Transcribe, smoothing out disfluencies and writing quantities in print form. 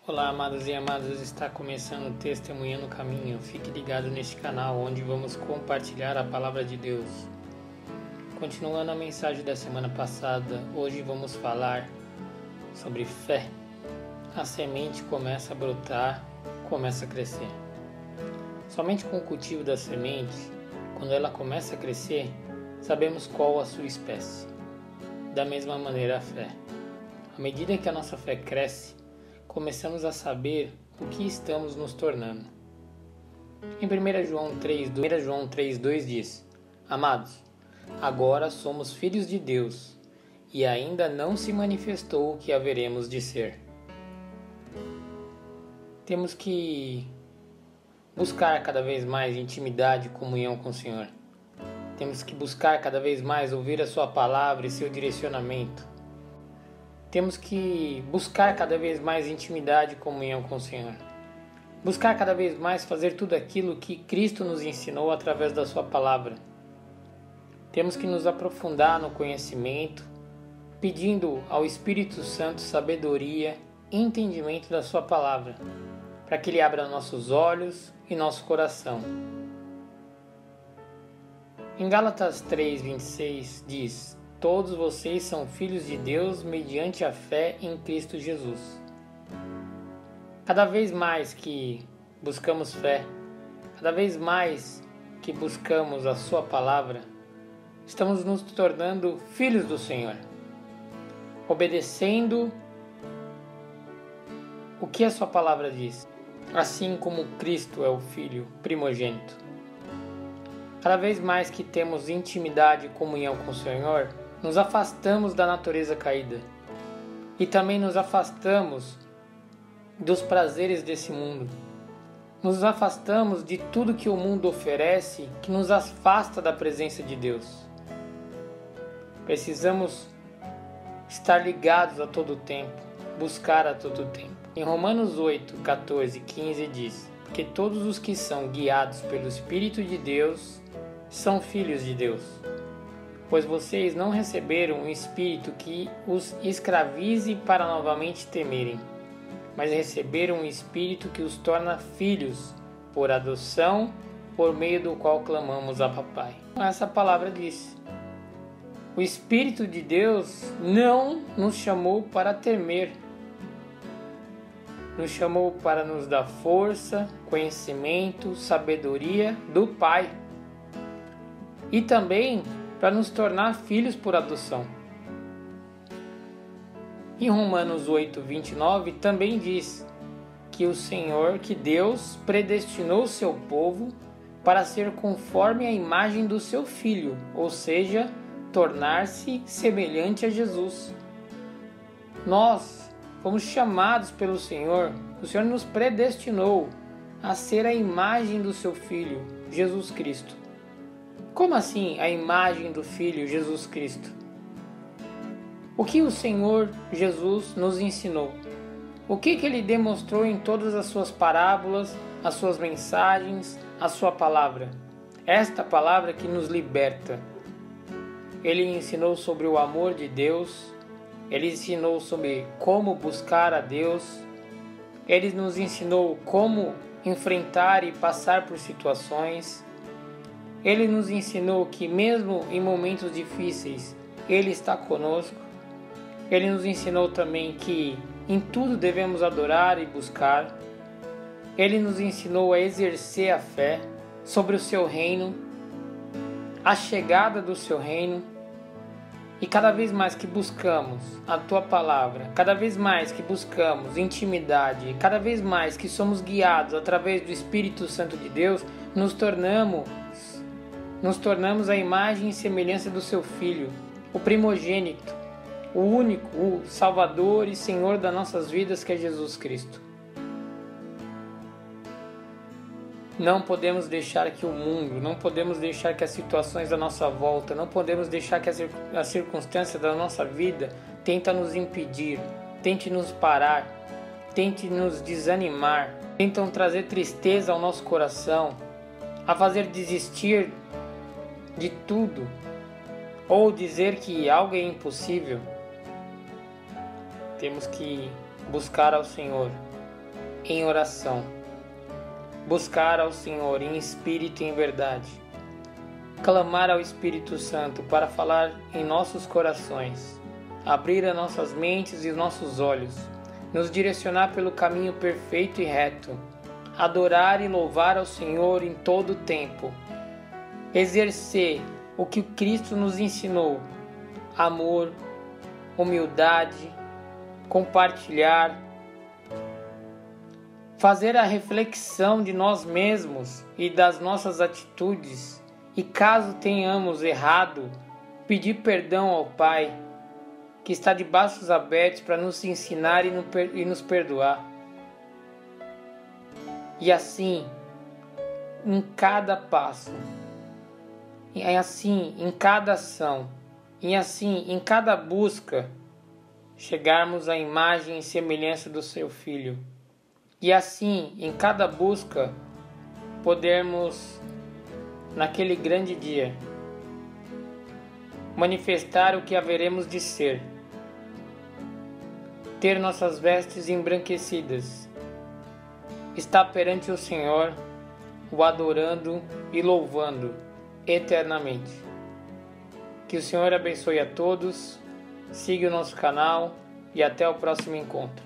Olá, amados e amadas, está começando o Testemunhando o Caminho. Fique ligado neste canal, onde vamos compartilhar a Palavra de Deus. Continuando a mensagem da semana passada, hoje vamos falar sobre fé. A semente começa a brotar, começa a crescer. Somente com o cultivo da semente, quando ela começa a crescer, sabemos qual a sua espécie. Da mesma maneira a fé. À medida que a nossa fé cresce, começamos a saber o que estamos nos tornando. Em 1 João 3,2 diz: Amados, agora somos filhos de Deus, e ainda não se manifestou o que haveremos de ser. Temos que buscar cada vez mais intimidade e comunhão com o Senhor. Temos que buscar cada vez mais ouvir a Sua palavra e seu direcionamento. Temos que buscar cada vez mais intimidade e comunhão com o Senhor. Buscar cada vez mais fazer tudo aquilo que Cristo nos ensinou através da Sua palavra. Temos que nos aprofundar no conhecimento, pedindo ao Espírito Santo sabedoria e entendimento da Sua palavra, para que Ele abra nossos olhos e nosso coração. Em Gálatas 3:26 diz: Todos vocês são filhos de Deus mediante a fé em Cristo Jesus. Cada vez mais que buscamos fé, cada vez mais que buscamos a Sua palavra, estamos nos tornando filhos do Senhor, obedecendo o que a Sua palavra diz, assim como Cristo é o Filho primogênito. Cada vez mais que temos intimidade e comunhão com o Senhor, nos afastamos da natureza caída e também nos afastamos dos prazeres desse mundo. Nos afastamos de tudo que o mundo oferece, que nos afasta da presença de Deus. Precisamos estar ligados a todo tempo, buscar a todo tempo. Em Romanos 8, 14 e 15 diz: Porque todos os que são guiados pelo Espírito de Deus são filhos de Deus. Pois vocês não receberam um espírito que os escravize para novamente temerem, mas receberam um espírito que os torna filhos, por adoção, por meio do qual clamamos a Papai. Essa palavra diz: o Espírito de Deus não nos chamou para temer, nos chamou para nos dar força, conhecimento, sabedoria do Pai, e também para nos tornar filhos por adoção. Em Romanos 8:29 também diz que o Senhor, que Deus predestinou o seu povo para ser conforme a imagem do seu Filho, ou seja, tornar-se semelhante a Jesus. Nós fomos chamados pelo Senhor, o Senhor nos predestinou a ser a imagem do seu Filho, Jesus Cristo. Como assim a imagem do Filho Jesus Cristo? O que o Senhor Jesus nos ensinou? O que Ele demonstrou em todas as suas parábolas, as suas mensagens, a sua palavra? Esta palavra que nos liberta. Ele ensinou sobre o amor de Deus, Ele ensinou sobre como buscar a Deus, Ele nos ensinou como enfrentar e passar por situações. Ele nos ensinou que mesmo em momentos difíceis, Ele está conosco. Ele nos ensinou também que em tudo devemos adorar e buscar. Ele nos ensinou a exercer a fé sobre o seu reino, a chegada do seu reino. E cada vez mais que buscamos a Tua palavra, cada vez mais que buscamos intimidade, cada vez mais que somos guiados através do Espírito Santo de Deus, nos tornamos a imagem e semelhança do seu Filho, o primogênito, o único, o Salvador e Senhor das nossas vidas, que é Jesus Cristo. Não podemos deixar que o mundo, não podemos deixar que as situações da nossa volta, não podemos deixar que as circunstâncias da nossa vida tentem nos impedir, tente nos parar, tente nos desanimar, tentam trazer tristeza ao nosso coração, a fazer desistir de tudo, ou dizer que algo é impossível. Temos que buscar ao Senhor em oração. Buscar ao Senhor em espírito e em verdade. Clamar ao Espírito Santo para falar em nossos corações. Abrir as nossas mentes e os nossos olhos. Nos direcionar pelo caminho perfeito e reto. Adorar e louvar ao Senhor em todo o tempo. Exercer o que Cristo nos ensinou: amor, humildade, compartilhar. Fazer a reflexão de nós mesmos e das nossas atitudes, e caso tenhamos errado, pedir perdão ao Pai, que está de braços abertos para nos ensinar e nos perdoar. E assim, em cada passo, e assim, em cada ação, e assim, em cada busca, chegarmos à imagem e semelhança do Seu Filho. E assim, em cada busca, podermos, naquele grande dia, manifestar o que haveremos de ser. Ter nossas vestes embranquecidas. Estar perante o Senhor, o adorando e louvando eternamente. Que o Senhor abençoe a todos, siga o nosso canal e até o próximo encontro.